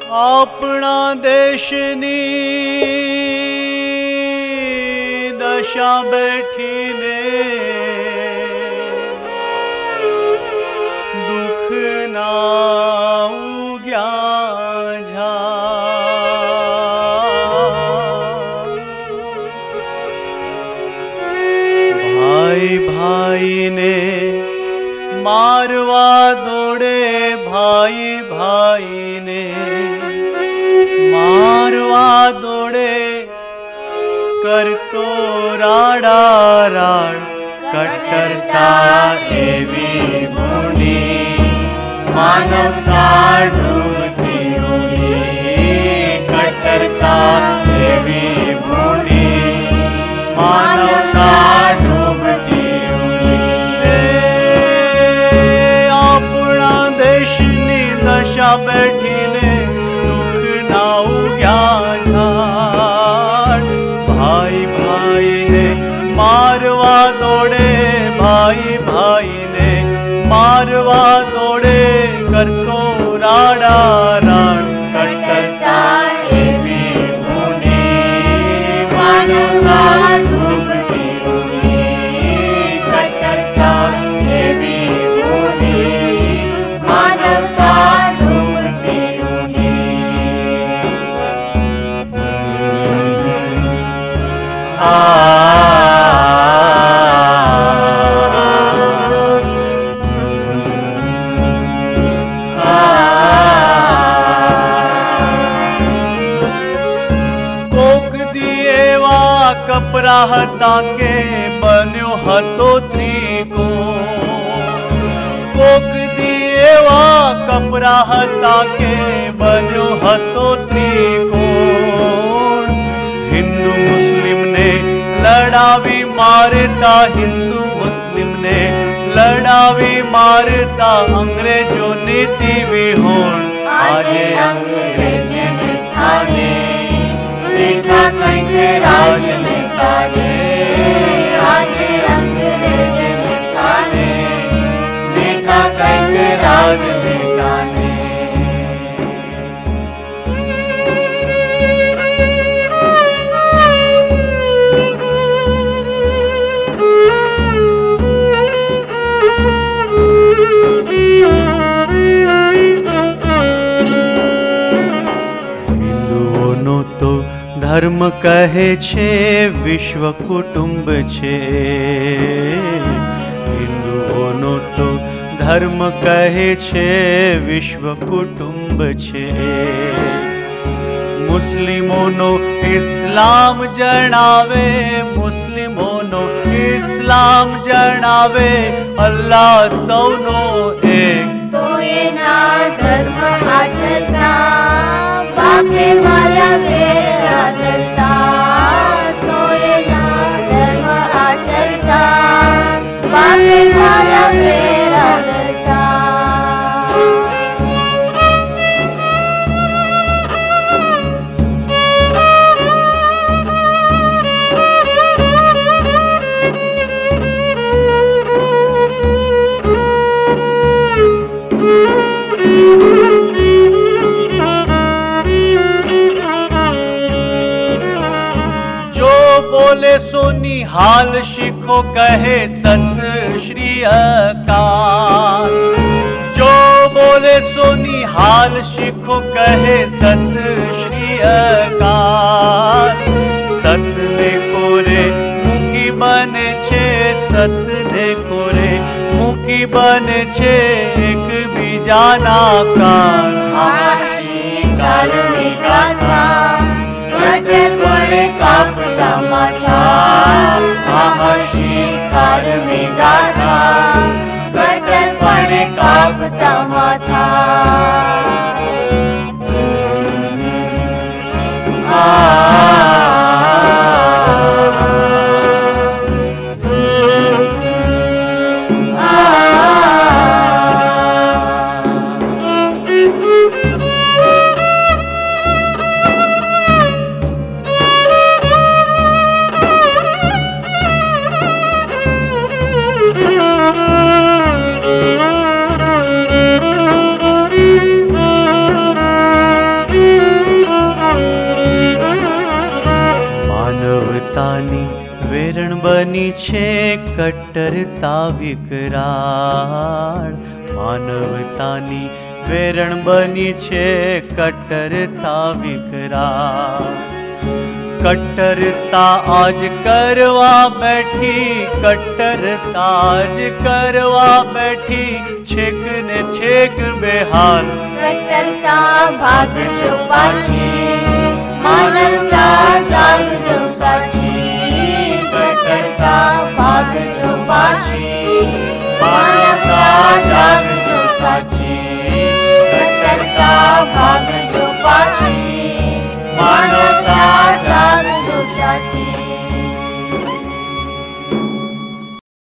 આપણા દેશની દશા બેઠીને દુઃખના ઉગ્યા ઝા ભાઈ ભાઈને મારવા દોડે ભાઈ ભાઈને मारवा दौड़े करतो राड़ा राड़ कट्टरता एवी भूली मानवता डूबती हुई कट्टरता एवी भूली मानवता डूबती हुई अपना देशनी दशा बैठी ने भाई भाई ने मारवा दौड़े भाई भाई ने मारवा दौड़े करतो राड़ा राड़ कट्टरता एवी भूली मानवता डूबती हुई कट्टरता एवी भूली मानवता डूबती हुई कपरा हता के बन्यो हतो त्रिको कोक दिएवा कपरा हता के बन्यो हतो त्रिको हिंदू मुस्लिम ने लड़ावी मारता हिंदू मुस्लिम ने लड़ावी मारता अंग्रेजों नीति विहोण आजे अंग्रेज स्थाने बैठा कहीं राजनेता ने आजे अंग्रेज स्थाने बैठा कहीं राजनेता ने हिंदुओं तो धर्म कहे छे विश्व कुटुंब छे हिंदुओं तो धर्म कहे छे विश्व कुटुंब छे मुस्लिमों इस्लाम जणावे मुस्लिमों इस्लाम जणावे अल्लाह सौनो एक तो ये ना धर्म आचरता बापे वाला मेरा दरता तो ये ना धर्म आचरता बापे वाला मेरा दरता बोले सोनी हाल शिखो कहे सत श्री अकाल जो बोले सोनी हाल शिखो कहे सत श्री अकाल सत ने कोरे मुकी बने छे सत ने कोरे मुकी बने छे एक बीजाना काल काल गाथा कापता माथा शिकार में गाथा कटल पड़े कापता माथा માનવતાની વેરણ બની છે કટ્ટરતા વિકરાળ. માનવતાની વેરણ બની છે કટ્ટરતા વિકરાળ. કટ્ટરતા આજ કરવા બેઠી, કટ્ટરતા આજ કરવા બેઠી, છેક ને છેક બેહાલ. કટ્ટરતા ભાગજો પાછી, માનવતા જાગજો